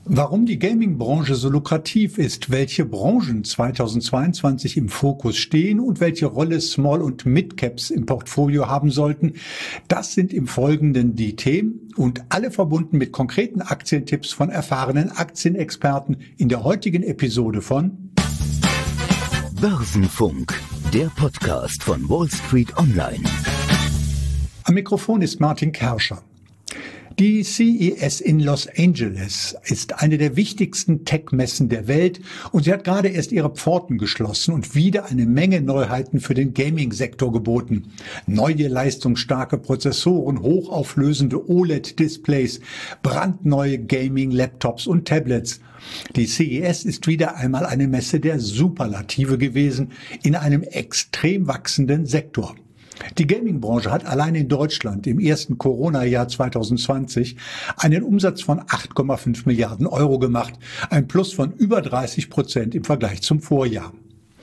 Warum die Gaming-Branche so lukrativ ist, welche Branchen 2022 im Fokus stehen und welche Rolle Small- und Mid-Caps im Portfolio haben sollten, das sind im Folgenden die Themen und alle verbunden mit konkreten Aktientipps von erfahrenen Aktienexperten in der heutigen Episode von Börsenfunk, der Podcast von Wall Street Online. Am Mikrofon ist Martin Kerscher. Die CES in Los Angeles ist eine der wichtigsten Tech-Messen der Welt und sie hat gerade erst ihre Pforten geschlossen und wieder eine Menge Neuheiten für den Gaming-Sektor geboten. Neue leistungsstarke Prozessoren, hochauflösende OLED-Displays, brandneue Gaming-Laptops und Tablets. Die CES ist wieder einmal eine Messe der Superlative gewesen in einem extrem wachsenden Sektor. Die Gaming-Branche hat allein in Deutschland im ersten Corona-Jahr 2020 einen Umsatz von 8,5 Milliarden Euro gemacht, ein Plus von über 30% im Vergleich zum Vorjahr.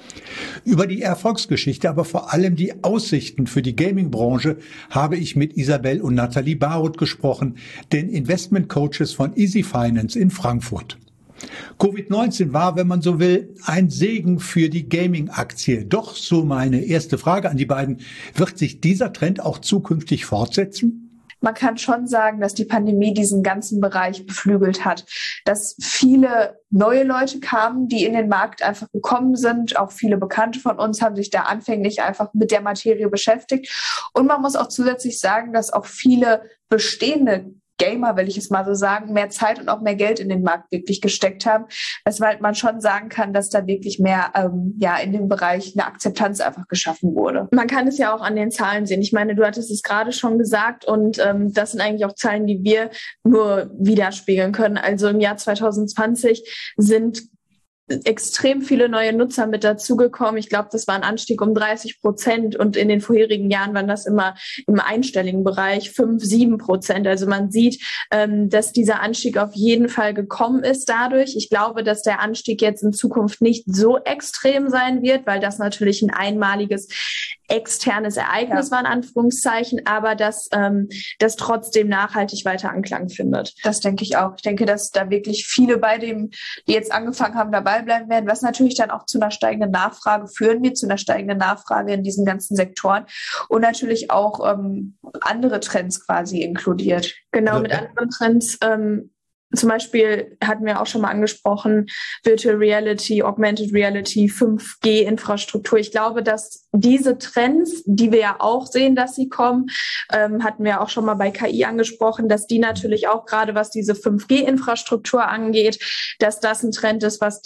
Über die Erfolgsgeschichte, aber vor allem die Aussichten für die Gaming-Branche habe ich mit Isabel und Nathalie Baroth gesprochen, den Investment-Coaches von Easy Finance in Frankfurt. Covid-19 war, wenn man so will, ein Segen für die Gaming-Aktie. Doch, so meine erste Frage an die beiden, wird sich dieser Trend auch zukünftig fortsetzen? Man kann schon sagen, dass die Pandemie diesen ganzen Bereich beflügelt hat, dass viele neue Leute kamen, die in den Markt einfach gekommen sind. Auch viele Bekannte von uns haben sich da anfänglich einfach mit der Materie beschäftigt. Und man muss auch zusätzlich sagen, dass auch viele bestehende Gamer, will ich es mal so sagen, mehr Zeit und auch mehr Geld in den Markt wirklich gesteckt haben, weshalb man schon sagen kann, dass da wirklich mehr in dem Bereich eine Akzeptanz einfach geschaffen wurde. Man kann es ja auch an den Zahlen sehen. Ich meine, du hattest es gerade schon gesagt und das sind eigentlich auch Zahlen, die wir nur widerspiegeln können. Also im Jahr 2020 sind extrem viele neue Nutzer mit dazugekommen. Ich glaube, das war ein Anstieg um 30% und in den vorherigen Jahren waren das immer im einstelligen Bereich 5-7%. Also man sieht, dass dieser Anstieg auf jeden Fall gekommen ist dadurch. Ich glaube, dass der Anstieg jetzt in Zukunft nicht so extrem sein wird, weil das natürlich ein einmaliges externes Ereignis war, in Anführungszeichen, aber dass das trotzdem nachhaltig weiter Anklang findet. Das denke ich auch. Ich denke, dass da wirklich viele die jetzt angefangen haben, dabei bleiben werden, was natürlich dann auch zu einer steigenden Nachfrage führen wird, zu einer steigenden Nachfrage in diesen ganzen Sektoren und natürlich auch andere Trends quasi inkludiert. Genau, mit anderen Trends zum Beispiel hatten wir auch schon mal angesprochen, Virtual Reality, Augmented Reality, 5G-Infrastruktur. Ich glaube, dass diese Trends, die wir ja auch sehen, dass sie kommen, hatten wir auch schon mal bei KI angesprochen, dass die natürlich auch gerade was diese 5G-Infrastruktur angeht, dass das ein Trend ist, was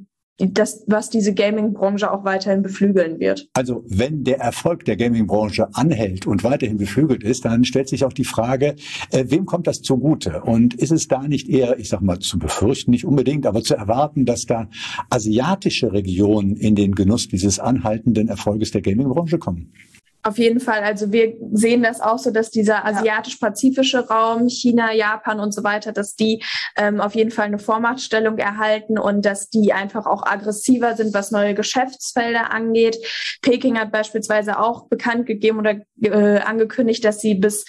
diese Gaming-Branche auch weiterhin beflügeln wird. Also wenn der Erfolg der Gaming-Branche anhält und weiterhin beflügelt ist, dann stellt sich auch die Frage, wem kommt das zugute? Und ist es da nicht eher, ich sag mal, zu befürchten, nicht unbedingt, aber zu erwarten, dass da asiatische Regionen in den Genuss dieses anhaltenden Erfolges der Gaming-Branche kommen? Auf jeden Fall. Also wir sehen das auch so, dass dieser asiatisch-pazifische Raum, China, Japan und so weiter, dass die auf jeden Fall eine Vormachtstellung erhalten und dass die einfach auch aggressiver sind, was neue Geschäftsfelder angeht. Peking hat beispielsweise auch bekannt gegeben oder angekündigt, dass sie bis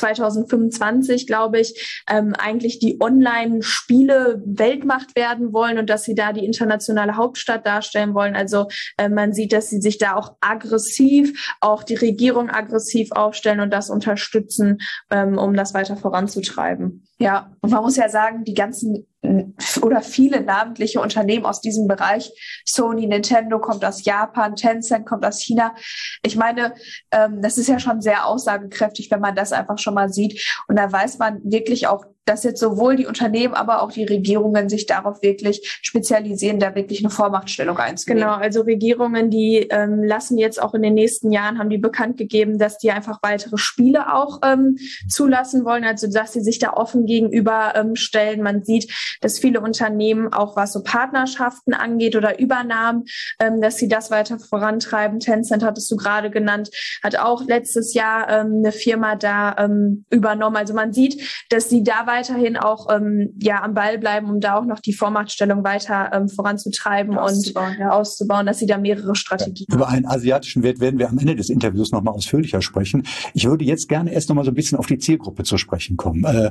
2025, glaube ich, eigentlich die Online-Spiele Weltmacht werden wollen und dass sie da die internationale Hauptstadt darstellen wollen. Also man sieht, dass sie sich da auch aggressiv, auch die Regierung aggressiv aufstellen und das unterstützen, um das weiter voranzutreiben. Ja, und man muss ja sagen, die ganzen oder viele namentliche Unternehmen aus diesem Bereich, Sony, Nintendo kommt aus Japan, Tencent kommt aus China. Ich meine, das ist ja schon sehr aussagekräftig, wenn man das einfach schon mal sieht. Und da weiß man wirklich auch, dass jetzt sowohl die Unternehmen, aber auch die Regierungen sich darauf wirklich spezialisieren, da wirklich eine Vormachtstellung einzunehmen. Genau, also Regierungen, die lassen jetzt auch in den nächsten Jahren, haben die bekannt gegeben, dass die einfach weitere Spiele auch zulassen wollen, also dass sie sich da offen gegenüber stellen. Man sieht, dass viele Unternehmen, auch was so Partnerschaften angeht oder Übernahmen, dass sie das weiter vorantreiben. Tencent hattest du gerade genannt, hat auch letztes Jahr eine Firma da übernommen. Also man sieht, dass sie da weiterhin auch am Ball bleiben, um da auch noch die Vormachtstellung weiter voranzutreiben und auszubauen, dass sie da mehrere Strategien haben. Über einen asiatischen Wert werden wir am Ende des Interviews nochmal ausführlicher sprechen. Ich würde jetzt gerne erst nochmal so ein bisschen auf die Zielgruppe zu sprechen kommen.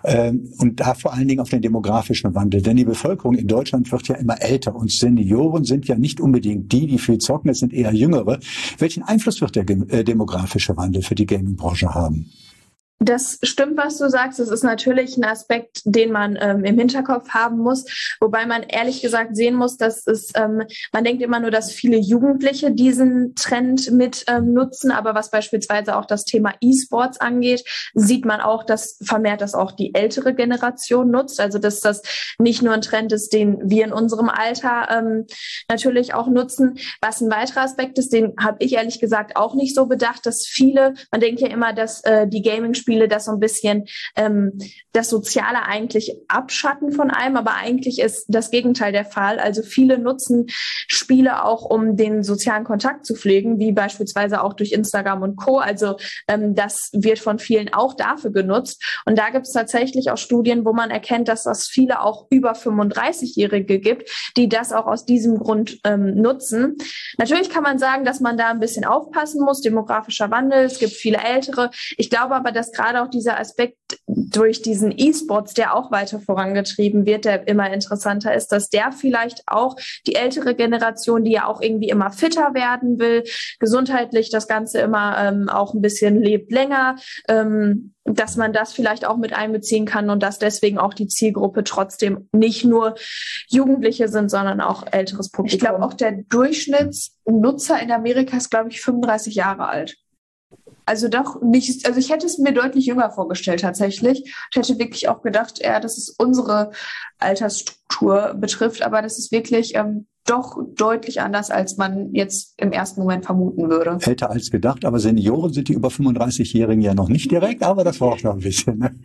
Und da vor allen Dingen auf den demografischen Wandel. Denn die Bevölkerung in Deutschland wird ja immer älter und Senioren sind ja nicht unbedingt die viel zocken, es sind eher Jüngere. Welchen Einfluss wird der demografische Wandel für die Gaming-Branche haben? Das stimmt, was du sagst. Das ist natürlich ein Aspekt, den man im Hinterkopf haben muss. Wobei man ehrlich gesagt sehen muss, dass man denkt immer nur, dass viele Jugendliche diesen Trend mit nutzen. Aber was beispielsweise auch das Thema E-Sports angeht, sieht man auch, dass vermehrt das auch die ältere Generation nutzt. Also dass das nicht nur ein Trend ist, den wir in unserem Alter natürlich auch nutzen. Was ein weiterer Aspekt ist, den habe ich ehrlich gesagt auch nicht so bedacht, dass viele, man denkt ja immer, dass die Gaming-Spiele das so ein bisschen das Soziale eigentlich abschatten von einem, aber eigentlich ist das Gegenteil der Fall. Also viele nutzen Spiele auch, um den sozialen Kontakt zu pflegen, wie beispielsweise auch durch Instagram und Co. Also das wird von vielen auch dafür genutzt. Und da gibt es tatsächlich auch Studien, wo man erkennt, dass es viele auch über 35-Jährige gibt, die das auch aus diesem Grund nutzen. Natürlich kann man sagen, dass man da ein bisschen aufpassen muss, demografischer Wandel, es gibt viele Ältere. Ich glaube aber, dass gerade auch dieser Aspekt durch diesen E-Sports, der auch weiter vorangetrieben wird, der immer interessanter ist, dass der vielleicht auch die ältere Generation, die ja auch irgendwie immer fitter werden will, gesundheitlich das Ganze immer auch ein bisschen lebt länger, dass man das vielleicht auch mit einbeziehen kann und dass deswegen auch die Zielgruppe trotzdem nicht nur Jugendliche sind, sondern auch älteres Publikum. Ich glaube, auch der Durchschnittsnutzer in Amerika ist, glaube ich, 35 Jahre alt. Also doch nicht, also ich hätte es mir deutlich jünger vorgestellt tatsächlich. Ich hätte wirklich auch gedacht, dass es unsere Altersstruktur betrifft, aber das ist wirklich doch deutlich anders, als man jetzt im ersten Moment vermuten würde. Älter als gedacht, aber Senioren sind die über 35-Jährigen ja noch nicht direkt, aber das war auch noch ein bisschen. Ne?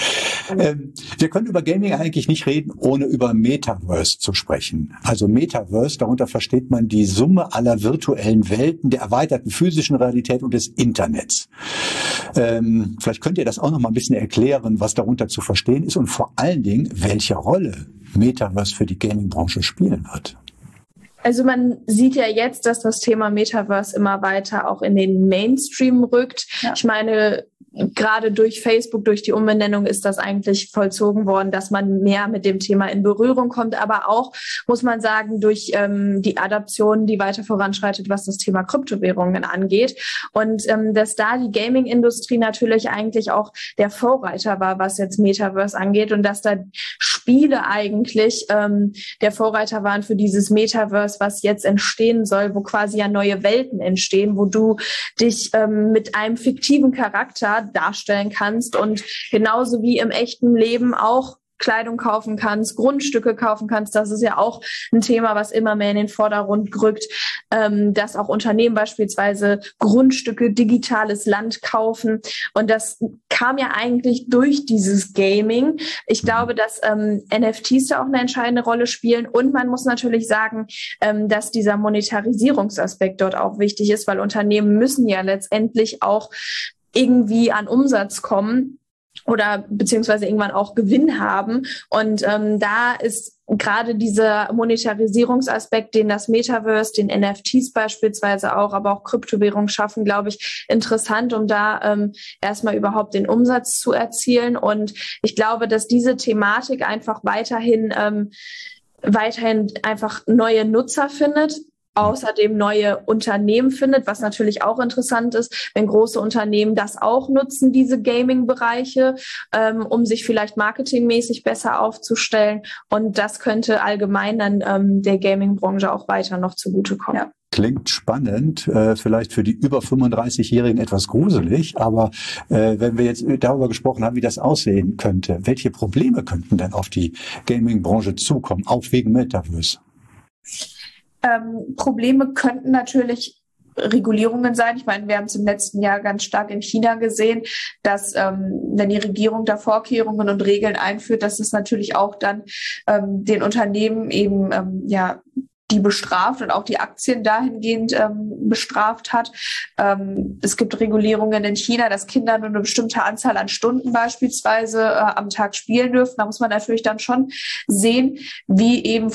Wir können über Gaming eigentlich nicht reden, ohne über Metaverse zu sprechen. Also Metaverse, darunter versteht man die Summe aller virtuellen Welten, der erweiterten physischen Realität und des Internets. Vielleicht könnt ihr das auch noch mal ein bisschen erklären, was darunter zu verstehen ist und vor allen Dingen, welche Rolle Metaverse für die Gaming-Branche spielen wird. Also man sieht ja jetzt, dass das Thema Metaverse immer weiter auch in den Mainstream rückt. Ja. Ich meine, gerade durch Facebook, durch die Umbenennung ist das eigentlich vollzogen worden, dass man mehr mit dem Thema in Berührung kommt. Aber auch, muss man sagen, durch die Adaption, die weiter voranschreitet, was das Thema Kryptowährungen angeht. Und dass da die Gaming-Industrie natürlich eigentlich auch der Vorreiter war, was jetzt Metaverse angeht. Und dass da Spiele eigentlich der Vorreiter waren für dieses Metaverse, was jetzt entstehen soll, wo quasi ja neue Welten entstehen, wo du dich mit einem fiktiven Charakter darstellen kannst und genauso wie im echten Leben auch Kleidung kaufen kannst, Grundstücke kaufen kannst. Das ist ja auch ein Thema, was immer mehr in den Vordergrund rückt, dass auch Unternehmen beispielsweise Grundstücke, digitales Land kaufen. Und das kam ja eigentlich durch dieses Gaming. Ich glaube, dass NFTs da auch eine entscheidende Rolle spielen. Und man muss natürlich sagen, dass dieser Monetarisierungsaspekt dort auch wichtig ist, weil Unternehmen müssen ja letztendlich auch irgendwie an Umsatz kommen oder beziehungsweise irgendwann auch Gewinn haben. Und da ist gerade dieser Monetarisierungsaspekt, den das Metaverse, den NFTs beispielsweise auch, aber auch Kryptowährungen schaffen, glaube ich, interessant, um da erstmal überhaupt den Umsatz zu erzielen. Und ich glaube, dass diese Thematik einfach weiterhin einfach neue Nutzer findet, außerdem neue Unternehmen findet, was natürlich auch interessant ist, wenn große Unternehmen das auch nutzen, diese Gaming-Bereiche, um sich vielleicht marketingmäßig besser aufzustellen. Und das könnte allgemein dann der Gaming-Branche auch weiter noch zugutekommen. Ja. Klingt spannend, vielleicht für die über 35-Jährigen etwas gruselig, aber wenn wir jetzt darüber gesprochen haben, wie das aussehen könnte, welche Probleme könnten denn auf die Gaming-Branche zukommen, auch wegen Metaverse? Probleme könnten natürlich Regulierungen sein. Ich meine, wir haben es im letzten Jahr ganz stark in China gesehen, dass wenn die Regierung da Vorkehrungen und Regeln einführt, dass es natürlich auch dann den Unternehmen eben die bestraft und auch die Aktien dahingehend bestraft hat. Es gibt Regulierungen in China, dass Kinder nur eine bestimmte Anzahl an Stunden beispielsweise am Tag spielen dürfen. Da muss man natürlich dann schon sehen, wie eben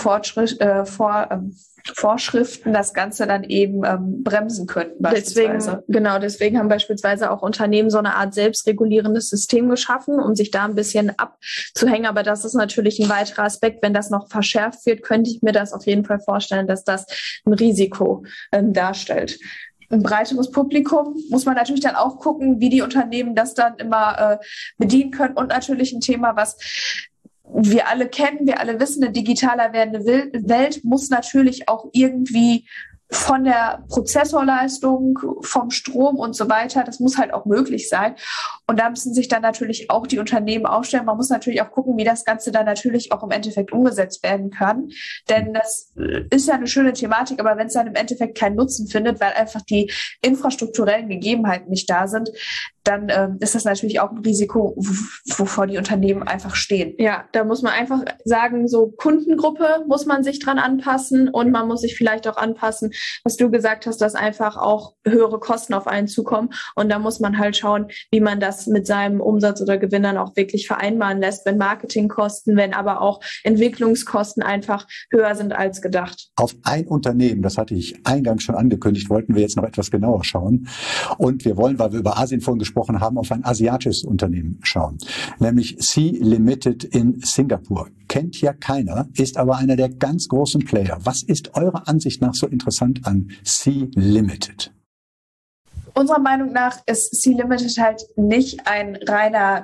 Vorschriften das Ganze dann eben bremsen könnten beispielsweise. Deswegen haben beispielsweise auch Unternehmen so eine Art selbstregulierendes System geschaffen, um sich da ein bisschen abzuhängen. Aber das ist natürlich ein weiterer Aspekt. Wenn das noch verschärft wird, könnte ich mir das auf jeden Fall vorstellen, dass das ein Risiko darstellt. Ein breiteres Publikum muss man natürlich dann auch gucken, wie die Unternehmen das dann immer bedienen können. Und natürlich ein Thema, was wir alle kennen, wir alle wissen, eine digitaler werdende Welt muss natürlich auch irgendwie von der Prozessorleistung, vom Strom und so weiter, das muss halt auch möglich sein. Und da müssen sich dann natürlich auch die Unternehmen aufstellen. Man muss natürlich auch gucken, wie das Ganze dann natürlich auch im Endeffekt umgesetzt werden kann. Denn das ist ja eine schöne Thematik, aber wenn es dann im Endeffekt keinen Nutzen findet, weil einfach die infrastrukturellen Gegebenheiten nicht da sind, dann ist das natürlich auch ein Risiko, wovor die Unternehmen einfach stehen. Ja, da muss man einfach sagen, so Kundengruppe muss man sich dran anpassen und man muss sich vielleicht auch anpassen, was du gesagt hast, dass einfach auch höhere Kosten auf einen zukommen. Und da muss man halt schauen, wie man das mit seinem Umsatz oder Gewinn dann auch wirklich vereinbaren lässt, wenn Marketingkosten, wenn aber auch Entwicklungskosten einfach höher sind als gedacht. Auf ein Unternehmen, das hatte ich eingangs schon angekündigt, wollten wir jetzt noch etwas genauer schauen. Und wir wollen, weil wir über Asien vorhin gesprochen haben, auf ein asiatisches Unternehmen schauen, nämlich Sea Limited in Singapur. Kennt ja keiner, ist aber einer der ganz großen Player. Was ist eurer Ansicht nach so interessant an Sea Limited? Unserer Meinung nach ist Sea Limited halt nicht eine reine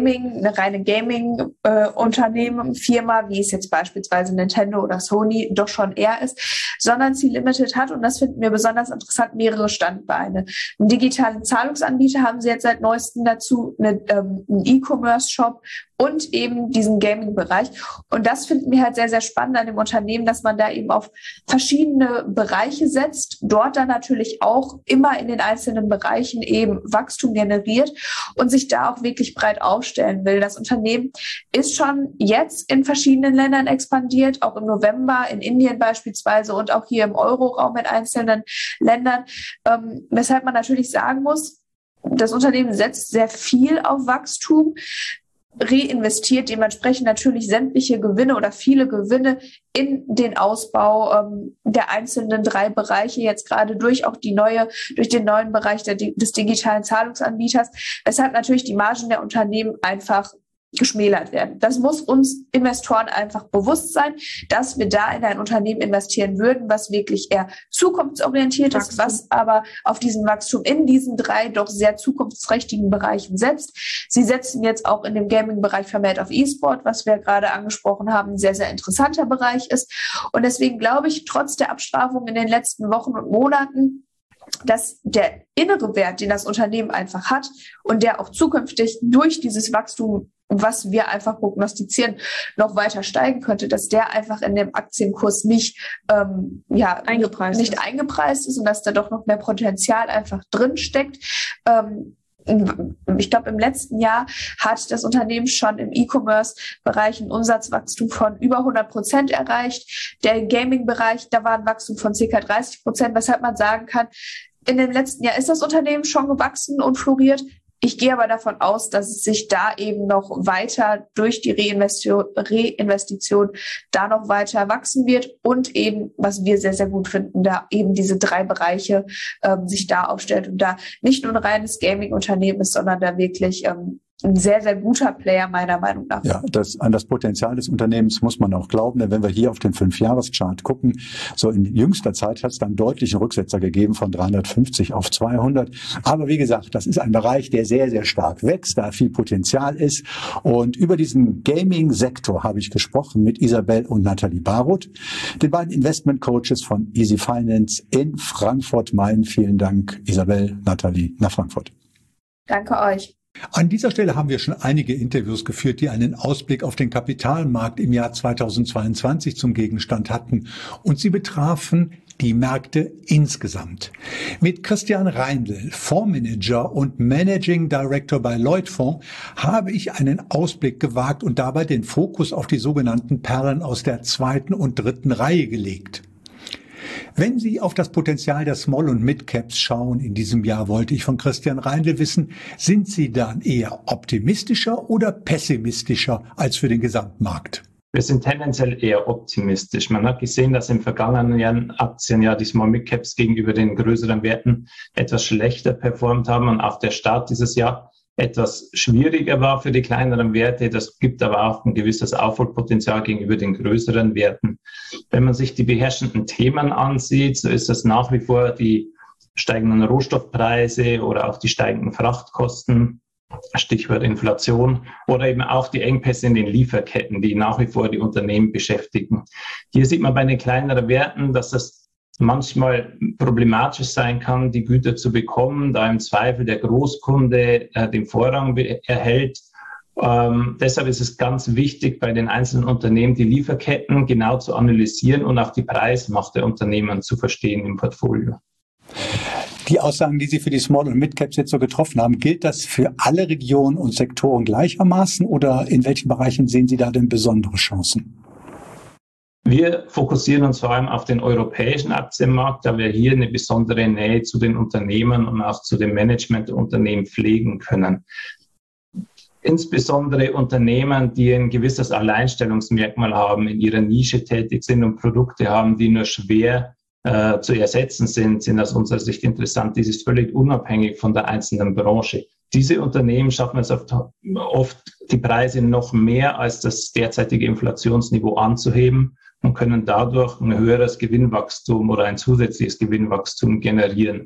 Gaming-Unternehmen, Firma, wie es jetzt beispielsweise Nintendo oder Sony doch schon eher ist, sondern Sea Limited hat, und das finden wir besonders interessant, mehrere Standbeine. Einen digitalen Zahlungsanbieter haben sie jetzt seit neuestem dazu, einen E-Commerce-Shop und eben diesen Gaming-Bereich. Und das finden wir halt sehr, sehr spannend an dem Unternehmen, dass man da eben auf verschiedene Bereiche setzt, dort dann natürlich auch immer in den einzelnen Bereichen eben Wachstum generiert und sich da auch wirklich breit aufstellen will. Das Unternehmen ist schon jetzt in verschiedenen Ländern expandiert, auch im November in Indien beispielsweise und auch hier im Euroraum in einzelnen Ländern, weshalb man natürlich sagen muss, das Unternehmen setzt sehr viel auf Wachstum, reinvestiert dementsprechend natürlich sämtliche Gewinne oder viele Gewinne in den Ausbau der einzelnen 3 Bereiche, jetzt gerade durch den neuen Bereich des digitalen Zahlungsanbieters, weshalb natürlich die Margen der Unternehmen einfach geschmälert werden. Das muss uns Investoren einfach bewusst sein, dass wir da in ein Unternehmen investieren würden, was wirklich eher zukunftsorientiert ist, was aber auf diesen Wachstum in diesen 3 doch sehr zukunftsträchtigen Bereichen setzt. Sie setzen jetzt auch in dem Gaming-Bereich vermehrt auf E-Sport, was wir gerade angesprochen haben, ein sehr, sehr interessanter Bereich ist. Und deswegen glaube ich, trotz der Abstrafung in den letzten Wochen und Monaten, dass der innere Wert, den das Unternehmen einfach hat und der auch zukünftig durch dieses Wachstum, was wir einfach prognostizieren, noch weiter steigen könnte, dass der einfach in dem Aktienkurs nicht eingepreist ist und dass da doch noch mehr Potenzial einfach drin steckt. Ich glaube, im letzten Jahr hat das Unternehmen schon im E-Commerce-Bereich ein Umsatzwachstum von über 100% erreicht. Der Gaming-Bereich, da war ein Wachstum von ca. 30%, weshalb man sagen kann, in dem letzten Jahr ist das Unternehmen schon gewachsen und floriert. Ich gehe aber davon aus, dass es sich da eben noch weiter durch die Reinvestition da noch weiter wachsen wird und eben, was wir sehr, sehr gut finden, da eben diese 3 Bereiche sich da aufstellt und da nicht nur ein reines Gaming-Unternehmen ist, sondern da wirklich ein sehr, sehr guter Player meiner Meinung nach. Ja, an das Potenzial des Unternehmens muss man auch glauben, denn wenn wir hier auf den 5-Jahres-Chart gucken, so in jüngster Zeit hat es dann deutlichen Rücksetzer gegeben von 350 auf 200. Aber wie gesagt, das ist ein Bereich, der sehr, sehr stark wächst, da viel Potenzial ist. Und über diesen Gaming-Sektor habe ich gesprochen mit Isabel und Nathalie Baroth, den beiden Investment-Coaches von Easy Finance in Frankfurt-Main. Vielen Dank, Isabel, Nathalie, nach Frankfurt. Danke euch. An dieser Stelle haben wir schon einige Interviews geführt, die einen Ausblick auf den Kapitalmarkt im Jahr 2022 zum Gegenstand hatten. Und sie betrafen die Märkte insgesamt. Mit Christian Reindl, Fondsmanager und Managing Director bei Lloyd Fonds, habe ich einen Ausblick gewagt und dabei den Fokus auf die sogenannten Perlen aus der 2. und 3. Reihe gelegt. Wenn Sie auf das Potenzial der Small- und Mid-Caps schauen in diesem Jahr, wollte ich von Christian Reindl wissen, sind Sie dann eher optimistischer oder pessimistischer als für den Gesamtmarkt? Wir sind tendenziell eher optimistisch. Man hat gesehen, dass im vergangenen Aktienjahr die Small Mid Caps gegenüber den größeren Werten etwas schlechter performt haben und auch der Start dieses Jahr etwas schwieriger war für die kleineren Werte. Das gibt aber auch ein gewisses Aufholpotenzial gegenüber den größeren Werten. Wenn man sich die beherrschenden Themen ansieht, so ist das nach wie vor die steigenden Rohstoffpreise oder auch die steigenden Frachtkosten, Stichwort Inflation, oder eben auch die Engpässe in den Lieferketten, die nach wie vor die Unternehmen beschäftigen. Hier sieht man bei den kleineren Werten, dass das manchmal problematisch sein kann, die Güter zu bekommen, da im Zweifel der Großkunde den Vorrang erhält. Deshalb ist es ganz wichtig, bei den einzelnen Unternehmen die Lieferketten genau zu analysieren und auch die Preismacht der Unternehmen zu verstehen im Portfolio. Die Aussagen, die Sie für die Small- und Mid-Caps jetzt so getroffen haben, gilt das für alle Regionen und Sektoren gleichermaßen oder in welchen Bereichen sehen Sie da denn besondere Chancen? Wir fokussieren uns vor allem auf den europäischen Aktienmarkt, da wir hier eine besondere Nähe zu den Unternehmen und auch zu dem Management der Unternehmen pflegen können. Insbesondere Unternehmen, die ein gewisses Alleinstellungsmerkmal haben, in ihrer Nische tätig sind und Produkte haben, die nur schwer zu ersetzen sind aus unserer Sicht interessant. Dies ist völlig unabhängig von der einzelnen Branche. Diese Unternehmen schaffen es oft, die Preise noch mehr als das derzeitige Inflationsniveau anzuheben und können dadurch ein höheres Gewinnwachstum oder ein zusätzliches Gewinnwachstum generieren.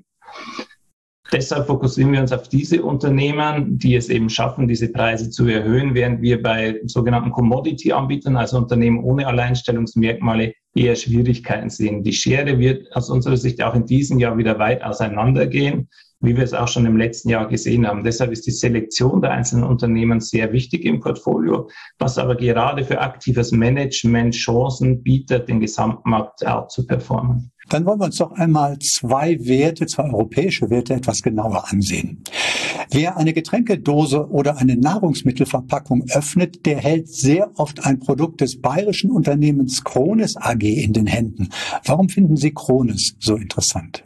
Deshalb fokussieren wir uns auf diese Unternehmen, die es eben schaffen, diese Preise zu erhöhen, während wir bei sogenannten Commodity-Anbietern, also Unternehmen ohne Alleinstellungsmerkmale, eher Schwierigkeiten sehen. Die Schere wird aus unserer Sicht auch in diesem Jahr wieder weit auseinandergehen, wie wir es auch schon im letzten Jahr gesehen haben. Deshalb ist die Selektion der einzelnen Unternehmen sehr wichtig im Portfolio, was aber gerade für aktives Management Chancen bietet, den Gesamtmarkt auch zu performen. Dann wollen wir uns doch einmal zwei europäische Werte etwas genauer ansehen. Wer eine Getränkedose oder eine Nahrungsmittelverpackung öffnet, der hält sehr oft ein Produkt des bayerischen Unternehmens Krones AG in den Händen. Warum finden Sie Krones so interessant?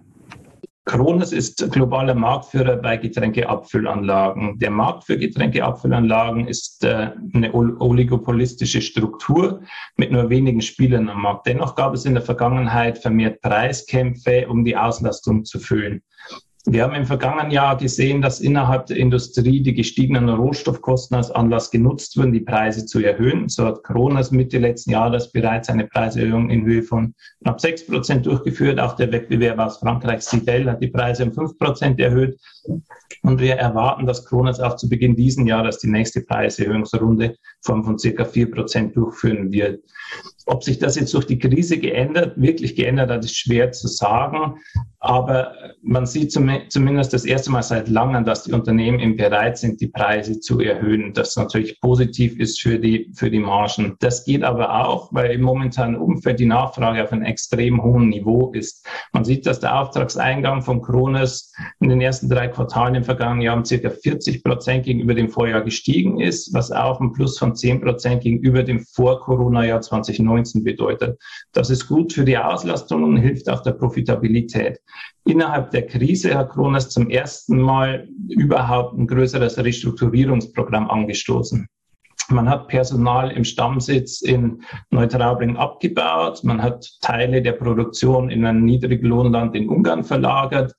Krones ist globaler Marktführer bei Getränkeabfüllanlagen. Der Markt für Getränkeabfüllanlagen ist eine oligopolistische Struktur mit nur wenigen Spielern am Markt. Dennoch gab es in der Vergangenheit vermehrt Preiskämpfe, um die Auslastung zu füllen. Wir haben im vergangenen Jahr gesehen, dass innerhalb der Industrie die gestiegenen Rohstoffkosten als Anlass genutzt wurden, die Preise zu erhöhen. So hat Krones Mitte letzten Jahres bereits eine Preiserhöhung in Höhe von knapp 6% durchgeführt. Auch der Wettbewerber aus Frankreich, Sidel, hat die Preise um 5% erhöht. Und wir erwarten, dass Krones auch zu Beginn dieses Jahres die nächste Preiserhöhungsrunde von ca. 4% durchführen wird. Ob sich das jetzt durch die Krise wirklich geändert hat, ist schwer zu sagen. Aber man sieht zumindest das erste Mal seit langem, dass die Unternehmen eben bereit sind, die Preise zu erhöhen. Das natürlich positiv ist für die Margen. Das geht aber auch, weil im momentanen Umfeld die Nachfrage auf einem extrem hohen Niveau ist. Man sieht, dass der Auftragseingang von Krones in den ersten 3 Quartalen im vergangenen Jahr um ca. 40% gegenüber dem Vorjahr gestiegen ist, was auch ein Plus von 10% gegenüber dem Vor-Corona-Jahr 2019 bedeutet. Das ist gut für die Auslastung und hilft auch der Profitabilität. Innerhalb der Krise hat Krones zum ersten Mal überhaupt ein größeres Restrukturierungsprogramm angestoßen. Man hat Personal im Stammsitz in Neutraubling abgebaut. Man hat Teile der Produktion in ein Niedriglohnland in Ungarn verlagert.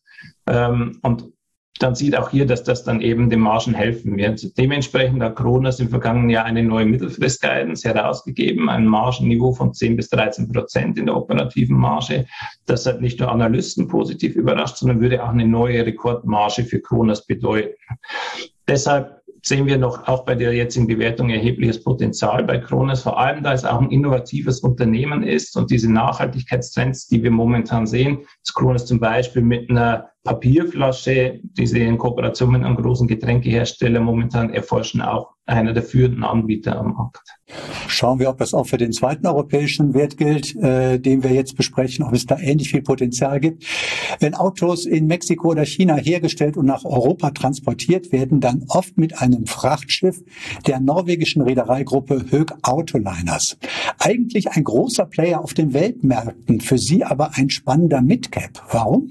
Und dann sieht auch hier, dass das dann eben den Margen helfen wird. Dementsprechend hat Krones im vergangenen Jahr eine neue Mittelfrist-Guidance herausgegeben, ein Margenniveau von 10-13% in der operativen Marge. Das hat nicht nur Analysten positiv überrascht, sondern würde auch eine neue Rekordmarge für Krones bedeuten. Deshalb sehen wir noch auch bei der jetzigen Bewertung erhebliches Potenzial bei Krones, vor allem da es auch ein innovatives Unternehmen ist und diese Nachhaltigkeitstrends, die wir momentan sehen, dass Krones zum Beispiel mit einer Papierflasche, die sie in Kooperation mit einem großen Getränkehersteller momentan erforschen, auch einer der führenden Anbieter am Markt. Schauen wir, ob das auch für den zweiten europäischen Wert gilt, den wir jetzt besprechen, ob es da ähnlich viel Potenzial gibt. Wenn Autos in Mexiko oder China hergestellt und nach Europa transportiert werden, dann oft mit einem Frachtschiff der norwegischen Reedereigruppe Höegh Autoliners. Eigentlich ein großer Player auf den Weltmärkten, für sie aber ein spannender Midcap. Warum?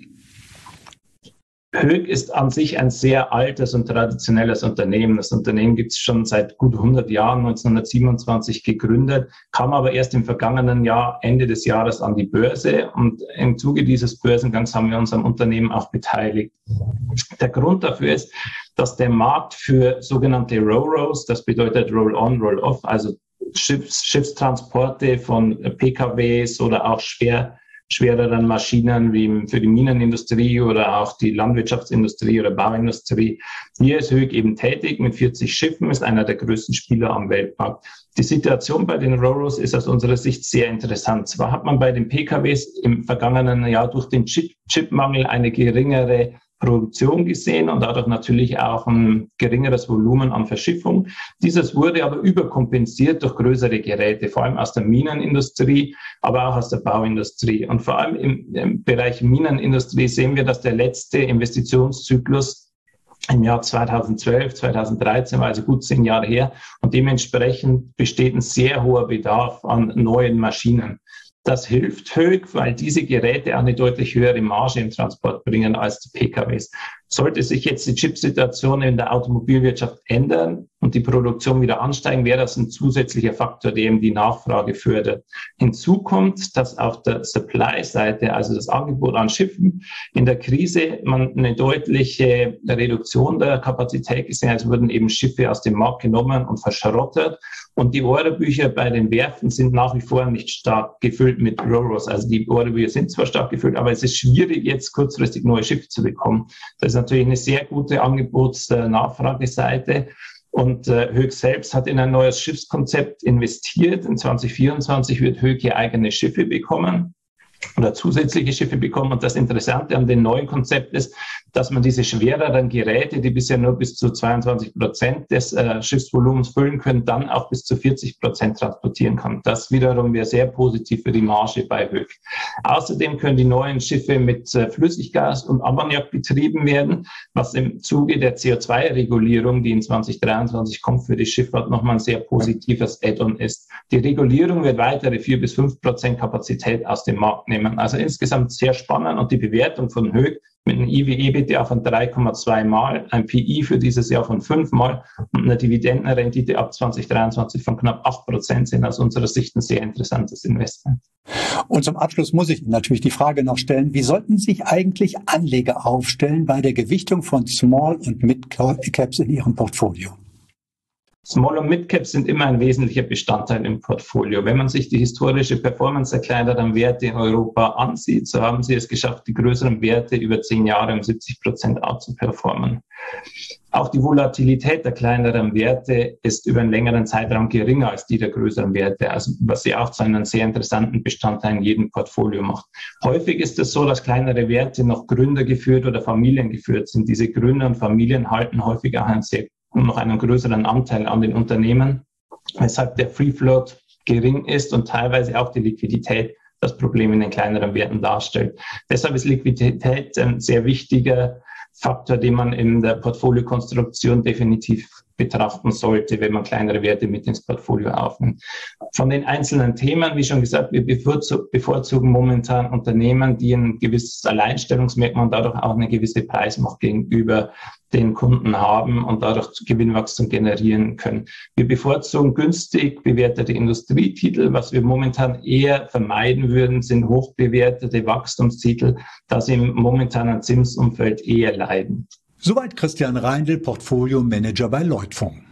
Höegh ist an sich ein sehr altes und traditionelles Unternehmen. Das Unternehmen gibt es schon seit gut 100 Jahren, 1927 gegründet, kam aber erst im vergangenen Jahr, Ende des Jahres, an die Börse. Und im Zuge dieses Börsengangs haben wir uns am Unternehmen auch beteiligt. Der Grund dafür ist, dass der Markt für sogenannte Ro-Ros, das bedeutet Roll-on, Roll-off, also Schiffstransporte von PKWs oder auch schwereren Maschinen wie für die Minenindustrie oder auch die Landwirtschaftsindustrie oder Bauindustrie. Hier ist Höegh eben tätig mit 40 Schiffen, ist einer der größten Spieler am Weltmarkt. Die Situation bei den Ro-Ros ist aus unserer Sicht sehr interessant. Zwar hat man bei den PKWs im vergangenen Jahr durch den Chipmangel eine geringere Produktion gesehen und dadurch natürlich auch ein geringeres Volumen an Verschiffung. Dieses wurde aber überkompensiert durch größere Geräte, vor allem aus der Minenindustrie, aber auch aus der Bauindustrie. Und vor allem im Bereich Minenindustrie sehen wir, dass der letzte Investitionszyklus im Jahr 2012, 2013 war also gut 10 Jahre her und dementsprechend besteht ein sehr hoher Bedarf an neuen Maschinen. Das hilft Höegh, weil diese Geräte auch eine deutlich höhere Marge im Transport bringen als die PKWs. Sollte sich jetzt die Chipsituation in der Automobilwirtschaft ändern und die Produktion wieder ansteigen, wäre das ein zusätzlicher Faktor, der eben die Nachfrage fördert. Hinzu kommt, dass auf der Supply-Seite, also das Angebot an Schiffen, in der Krise man eine deutliche Reduktion der Kapazität gesehen hat. Es wurden eben Schiffe aus dem Markt genommen und verschrottet. Und die Orderbücher bei den Werften sind nach wie vor nicht stark gefüllt mit Ro-Ros. Also die Orderbücher sind zwar stark gefüllt, aber es ist schwierig, jetzt kurzfristig neue Schiffe zu bekommen. Das ist natürlich eine sehr gute Angebots-Nachfrageseite. Und Höegh selbst hat in ein neues Schiffskonzept investiert. In 2024 wird Höegh hier eigene Schiffe bekommen oder zusätzliche Schiffe bekommen. Und das Interessante an dem neuen Konzept ist, dass man diese schwereren Geräte, die bisher nur bis zu 22% des Schiffsvolumens füllen können, dann auch bis zu 40% transportieren kann. Das wiederum wäre sehr positiv für die Marge bei Höegh. Außerdem können die neuen Schiffe mit Flüssiggas und Ammoniak betrieben werden, was im Zuge der CO2-Regulierung, die in 2023 kommt, für die Schifffahrt nochmal ein sehr positives Add-on ist. Die Regulierung wird weitere 4-5% Kapazität aus dem Markt nehmen. Also insgesamt sehr spannend und die Bewertung von Höegh mit einem EV/EBITDA von 3,2 Mal, ein PI für dieses Jahr von 5 Mal und einer Dividendenrendite ab 2023 von knapp 8% sind aus unserer Sicht ein sehr interessantes Investment. Und zum Abschluss muss ich natürlich die Frage noch stellen, wie sollten sich eigentlich Anleger aufstellen bei der Gewichtung von Small- und Mid-Caps in ihrem Portfolio? Small- und Mid-Caps sind immer ein wesentlicher Bestandteil im Portfolio. Wenn man sich die historische Performance der kleineren Werte in Europa ansieht, so haben sie es geschafft, die größeren Werte über 10 Jahre um 70% outzuperformen. Auch die Volatilität der kleineren Werte ist über einen längeren Zeitraum geringer als die der größeren Werte, also was sie auch zu einem sehr interessanten Bestandteil in jedem Portfolio macht. Häufig ist es so, dass kleinere Werte noch gründergeführt oder familiengeführt sind. Diese Gründer und Familien halten häufig auch noch einen größeren Anteil an den Unternehmen, weshalb der Free Float gering ist und teilweise auch die Liquidität das Problem in den kleineren Werten darstellt. Deshalb ist Liquidität ein sehr wichtiger Faktor, den man in der Portfoliokonstruktion definitiv betrachten sollte, wenn man kleinere Werte mit ins Portfolio aufnimmt. Von den einzelnen Themen, wie schon gesagt, wir bevorzugen momentan Unternehmen, die ein gewisses Alleinstellungsmerkmal und dadurch auch eine gewisse Preismacht gegenüber den Kunden haben und dadurch Gewinnwachstum generieren können. Wir bevorzugen günstig bewertete Industrietitel. Was wir momentan eher vermeiden würden, sind hochbewertete Wachstumstitel, da sie im momentanen Zinsumfeld eher leiden. Soweit Christian Reindl, Portfolio-Manager bei Lloyd-Fonds.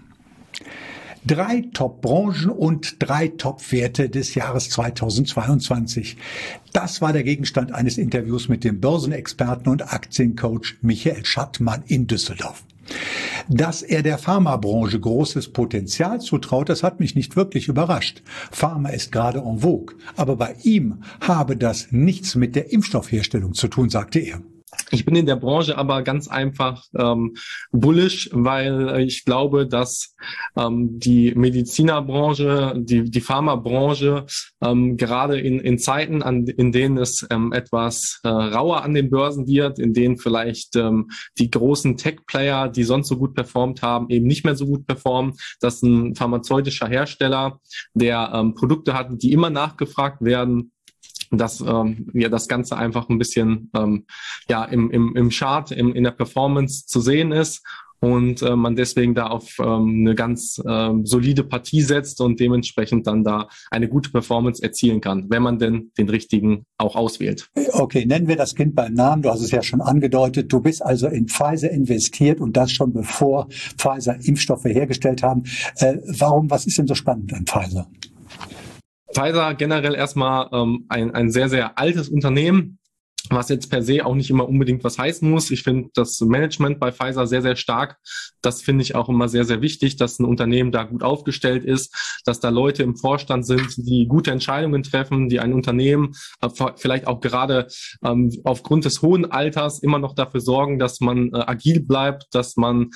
3 Top-Branchen und 3 Top-Werte des Jahres 2022. Das war der Gegenstand eines Interviews mit dem Börsenexperten und Aktiencoach Michael Schattmann in Düsseldorf. Dass er der Pharmabranche großes Potenzial zutraut, das hat mich nicht wirklich überrascht. Pharma ist gerade en vogue, aber bei ihm habe das nichts mit der Impfstoffherstellung zu tun, sagte er. Ich bin in der Branche aber ganz einfach bullish, weil ich glaube, dass die Medizinerbranche, die Pharmabranche gerade in Zeiten, in denen es etwas rauer an den Börsen wird, in denen vielleicht die großen Tech-Player, die sonst so gut performt haben, eben nicht mehr so gut performen, dass ein pharmazeutischer Hersteller, der Produkte hat, die immer nachgefragt werden, dass das Ganze einfach ein bisschen im Chart, in der Performance zu sehen ist und man deswegen da auf eine ganz solide Partie setzt und dementsprechend dann da eine gute Performance erzielen kann, wenn man denn den richtigen auch auswählt. Okay, nennen wir das Kind beim Namen. Du hast es ja schon angedeutet. Du bist also in Pfizer investiert und das schon bevor Pfizer Impfstoffe hergestellt haben. Was ist denn so spannend an Pfizer? Pfizer generell erstmal ein sehr, sehr altes Unternehmen, was jetzt per se auch nicht immer unbedingt was heißen muss. Ich finde das Management bei Pfizer sehr, sehr stark. Das finde ich auch immer sehr, sehr wichtig, dass ein Unternehmen da gut aufgestellt ist, dass da Leute im Vorstand sind, die gute Entscheidungen treffen, die ein Unternehmen vielleicht auch gerade aufgrund des hohen Alters immer noch dafür sorgen, dass man agil bleibt, dass man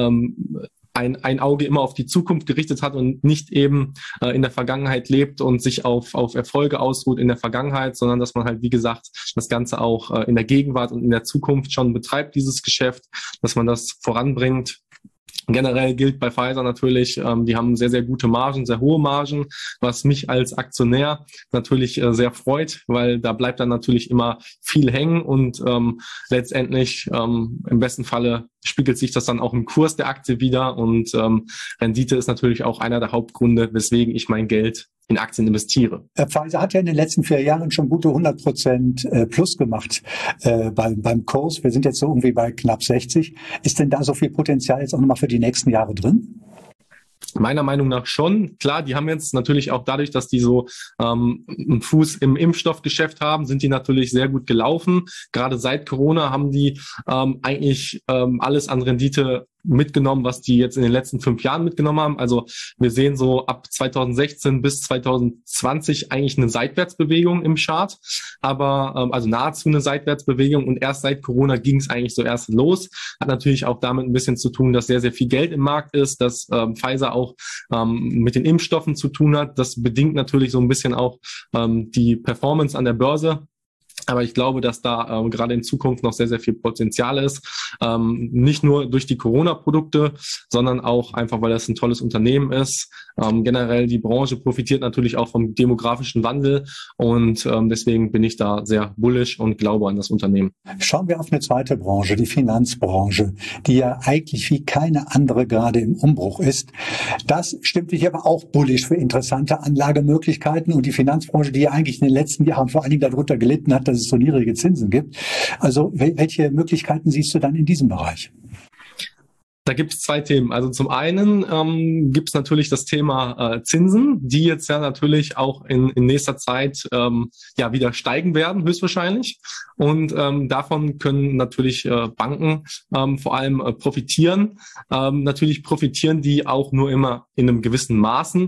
ein Auge immer auf die Zukunft gerichtet hat und nicht eben in der Vergangenheit lebt und sich auf Erfolge ausruht in der Vergangenheit, sondern dass man halt, wie gesagt, das Ganze auch in der Gegenwart und in der Zukunft schon betreibt, dieses Geschäft, dass man das voranbringt. Generell gilt bei Pfizer natürlich, die haben sehr, sehr gute Margen, sehr hohe Margen, was mich als Aktionär natürlich sehr freut, weil da bleibt dann natürlich immer viel hängen und letztendlich im besten Falle spiegelt sich das dann auch im Kurs der Aktie wieder und Rendite ist natürlich auch einer der Hauptgründe, weswegen ich mein Geld in Aktien investiere. Pfizer hat ja in den letzten 4 Jahren schon gute 100% plus gemacht beim Kurs. Wir sind jetzt so irgendwie bei knapp 60. Ist denn da so viel Potenzial jetzt auch nochmal für die nächsten Jahre drin? Meiner Meinung nach schon. Klar, die haben jetzt natürlich auch dadurch, dass die so einen Fuß im Impfstoffgeschäft haben, sind die natürlich sehr gut gelaufen. Gerade seit Corona haben die eigentlich alles an Rendite mitgenommen, was die jetzt in den letzten 5 Jahren mitgenommen haben. Also wir sehen so ab 2016 bis 2020 eigentlich eine Seitwärtsbewegung im Chart, aber also nahezu eine Seitwärtsbewegung und erst seit Corona ging es eigentlich so erst los. Hat natürlich auch damit ein bisschen zu tun, dass sehr, sehr viel Geld im Markt ist, dass Pfizer auch mit den Impfstoffen zu tun hat. Das bedingt natürlich so ein bisschen auch die Performance an der Börse. Aber ich glaube, dass da gerade in Zukunft noch sehr, sehr viel Potenzial ist. Nicht nur durch die Corona-Produkte, sondern auch einfach, weil das ein tolles Unternehmen ist. Generell die Branche profitiert natürlich auch vom demografischen Wandel und deswegen bin ich da sehr bullish und glaube an das Unternehmen. Schauen wir auf eine zweite Branche, die Finanzbranche, die ja eigentlich wie keine andere gerade im Umbruch ist. Das stimmt dich aber auch bullish für interessante Anlagemöglichkeiten und die Finanzbranche, die ja eigentlich in den letzten Jahren vor allen Dingen darunter gelitten hat, dass es so niedrige Zinsen gibt. Also welche Möglichkeiten siehst du dann in diesem Bereich? Da gibt es 2 Themen. Also zum einen gibt es natürlich das Thema Zinsen, die jetzt ja natürlich auch in nächster Zeit wieder steigen werden, höchstwahrscheinlich. Und davon können natürlich Banken vor allem profitieren. Natürlich profitieren die auch nur immer in einem gewissen Maße.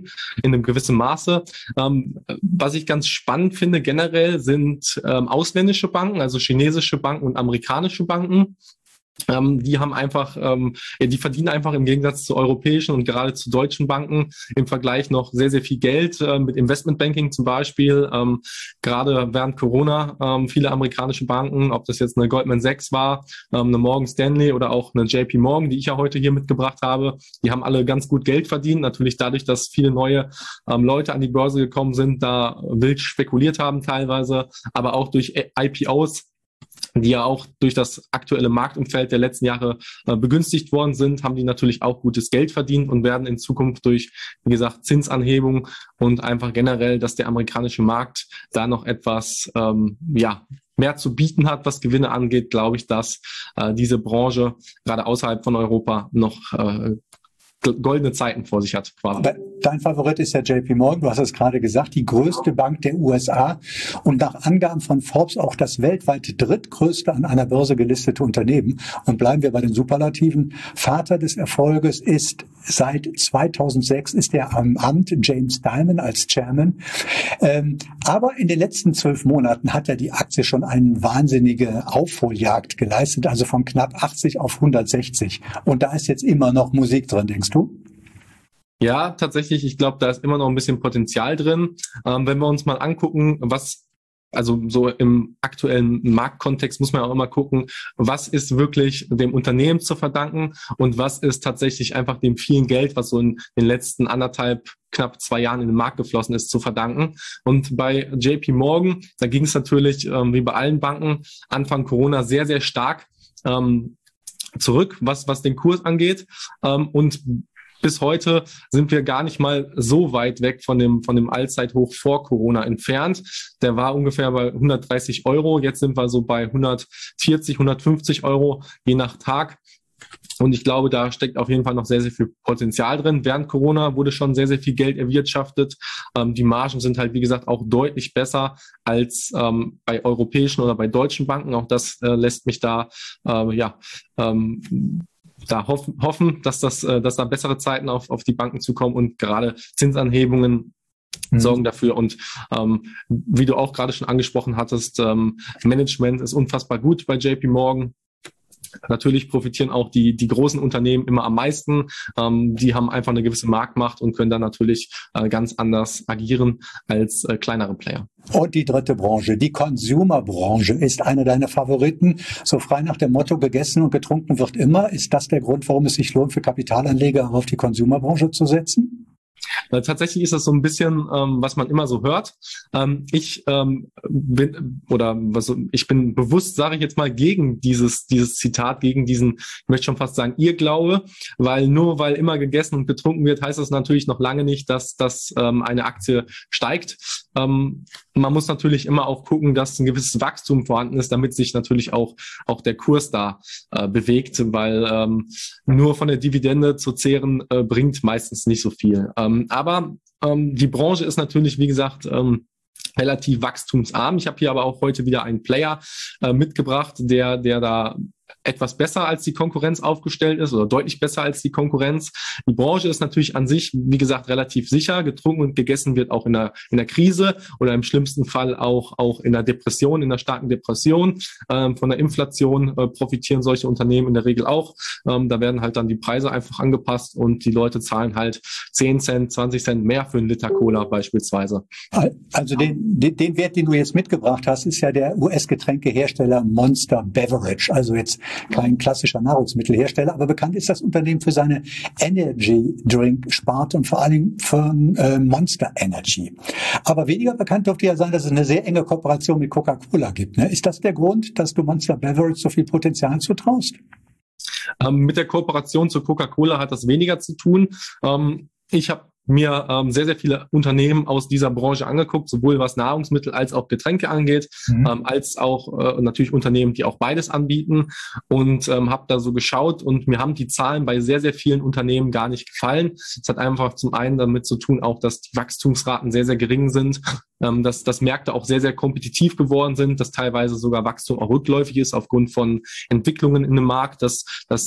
Was ich ganz spannend finde generell sind ausländische Banken, also chinesische Banken und amerikanische Banken. Die haben einfach, die verdienen einfach im Gegensatz zu europäischen und gerade zu deutschen Banken im Vergleich noch sehr, sehr viel Geld mit Investmentbanking zum Beispiel. Gerade während Corona viele amerikanische Banken, ob das jetzt eine Goldman Sachs war, eine Morgan Stanley oder auch eine JP Morgan, die ich ja heute hier mitgebracht habe, die haben alle ganz gut Geld verdient. Natürlich dadurch, dass viele neue Leute an die Börse gekommen sind, da wild spekuliert haben teilweise, aber auch durch IPOs, die ja auch durch das aktuelle Marktumfeld der letzten Jahre begünstigt worden sind, haben die natürlich auch gutes Geld verdient und werden in Zukunft durch, wie gesagt, Zinsanhebung und einfach generell, dass der amerikanische Markt da noch etwas mehr zu bieten hat, was Gewinne angeht, glaube ich, dass diese Branche gerade außerhalb von Europa noch goldene Zeiten vor sich hat. Quasi. dein Favorit ist ja JP Morgan, du hast es gerade gesagt, die größte Bank der USA und nach Angaben von Forbes auch das weltweit drittgrößte an einer Börse gelistete Unternehmen. Und bleiben wir bei den Superlativen. Vater des Erfolges ist seit 2006 ist er am Amt, James Dimon als Chairman. Aber in den letzten 12 Monaten hat er die Aktie schon eine wahnsinnige Aufholjagd geleistet, also von knapp 80 auf 160. Und da ist jetzt immer noch Musik drin, denkst du? Ja, tatsächlich. Ich glaube, da ist immer noch ein bisschen Potenzial drin. Wenn wir uns mal angucken, also so im aktuellen Marktkontext muss man auch immer gucken, was ist wirklich dem Unternehmen zu verdanken und was ist tatsächlich einfach dem vielen Geld, was so in den letzten knapp 2 Jahren in den Markt geflossen ist, zu verdanken. Und bei JP Morgan, da ging es natürlich, wie bei allen Banken, Anfang Corona sehr, sehr stark zurück, was den Kurs angeht. Und bis heute sind wir gar nicht mal so weit weg von dem Allzeithoch vor Corona entfernt. Der war ungefähr bei 130 Euro. Jetzt sind wir so bei 140, 150 Euro je nach Tag. Und ich glaube, da steckt auf jeden Fall noch sehr, sehr viel Potenzial drin. Während Corona wurde schon sehr, sehr viel Geld erwirtschaftet. Die Margen sind halt, wie gesagt, auch deutlich besser als bei europäischen oder bei deutschen Banken. Auch das lässt mich da hoffen, dass da bessere Zeiten auf die Banken zukommen und gerade Zinsanhebungen sorgen dafür. Und wie du auch gerade schon angesprochen hattest, Management ist unfassbar gut bei JP Morgan. Natürlich profitieren auch die großen Unternehmen immer am meisten. Die haben einfach eine gewisse Marktmacht und können dann natürlich ganz anders agieren als kleinere Player. Und die dritte Branche, die Consumer-Branche, ist eine deiner Favoriten. So frei nach dem Motto, gegessen und getrunken wird immer. Ist das der Grund, warum es sich lohnt, für Kapitalanleger auf die Consumer-Branche zu setzen? Tatsächlich ist das so ein bisschen, was man immer so hört. Ich bin bewusst, sage ich jetzt mal, gegen dieses Zitat, gegen diesen, ich möchte schon fast sagen, Irrglaube, weil immer gegessen und getrunken wird, heißt das natürlich noch lange nicht, dass eine Aktie steigt. Man muss natürlich immer auch gucken, dass ein gewisses Wachstum vorhanden ist, damit sich natürlich auch der Kurs da bewegt, weil nur von der Dividende zu zehren bringt meistens nicht so viel. Aber die Branche ist natürlich, wie gesagt, relativ wachstumsarm. Ich habe hier aber auch heute wieder einen Player mitgebracht, der da etwas besser als die Konkurrenz aufgestellt ist oder deutlich besser als die Konkurrenz. Die Branche ist natürlich an sich, wie gesagt, relativ sicher. Getrunken und gegessen wird auch in der Krise oder im schlimmsten Fall auch in der Depression, in der starken Depression. Von der Inflation profitieren solche Unternehmen in der Regel auch. Da werden halt dann die Preise einfach angepasst und die Leute zahlen halt 10 Cent, 20 Cent mehr für einen Liter Cola beispielsweise. Also den Wert, den du jetzt mitgebracht hast, ist ja der US-Getränkehersteller Monster Beverage. Also jetzt kein klassischer Nahrungsmittelhersteller, aber bekannt ist das Unternehmen für seine Energy-Drink-Sparte und vor allem für Monster Energy. Aber weniger bekannt dürfte ja sein, dass es eine sehr enge Kooperation mit Coca-Cola gibt. Ne? Ist das der Grund, dass du Monster Beverage so viel Potenzial zutraust? Mit der Kooperation zu Coca-Cola hat das weniger zu tun. Ich habe mir sehr, sehr viele Unternehmen aus dieser Branche angeguckt, sowohl was Nahrungsmittel als auch Getränke angeht, als auch natürlich Unternehmen, die auch beides anbieten und habe da so geschaut und mir haben die Zahlen bei sehr, sehr vielen Unternehmen gar nicht gefallen. Es hat einfach zum einen damit zu tun, auch dass die Wachstumsraten sehr, sehr gering sind, dass Märkte auch sehr, sehr kompetitiv geworden sind, dass teilweise sogar Wachstum auch rückläufig ist aufgrund von Entwicklungen in dem Markt, dass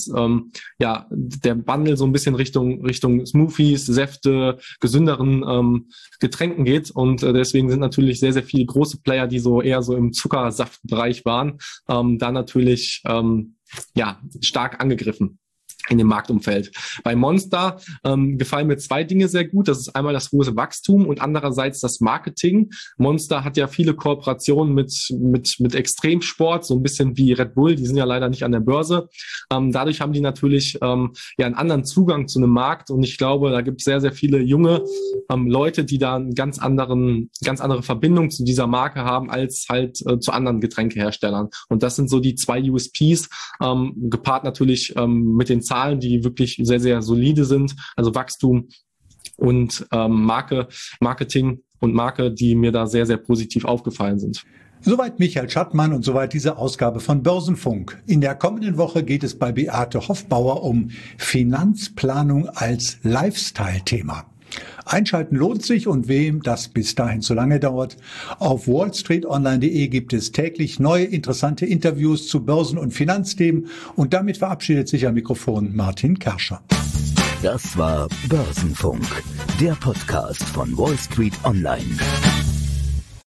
der Wandel so ein bisschen Richtung Smoothies, Säfte, gesünderen Getränken geht und deswegen sind natürlich sehr, sehr viele große Player, die so eher so im Zuckersaftbereich waren, da natürlich stark angegriffen in dem Marktumfeld. Bei Monster gefallen mir 2 Dinge sehr gut. Das ist einmal das hohe Wachstum und andererseits das Marketing. Monster hat ja viele Kooperationen mit Extremsport, so ein bisschen wie Red Bull. Die sind ja leider nicht an der Börse. Dadurch haben die natürlich einen anderen Zugang zu einem Markt und ich glaube, da gibt es sehr, sehr viele junge Leute, die da eine ganz andere Verbindung zu dieser Marke haben als halt zu anderen Getränkeherstellern. Und das sind so die 2 USPs, gepaart natürlich mit den Zahlen, die wirklich sehr, sehr solide sind, also Wachstum und Marketing und Marke, die mir da sehr, sehr positiv aufgefallen sind. Soweit Michael Schattmann und soweit diese Ausgabe von Börsenfunk. In der kommenden Woche geht es bei Beate Hoffbauer um Finanzplanung als Lifestyle-Thema. Einschalten lohnt sich und wem das bis dahin zu lange dauert. Auf wallstreetonline.de gibt es täglich neue interessante Interviews zu Börsen- und Finanzthemen und damit verabschiedet sich am Mikrofon Martin Kerscher. Das war Börsenfunk, der Podcast von Wall Street Online.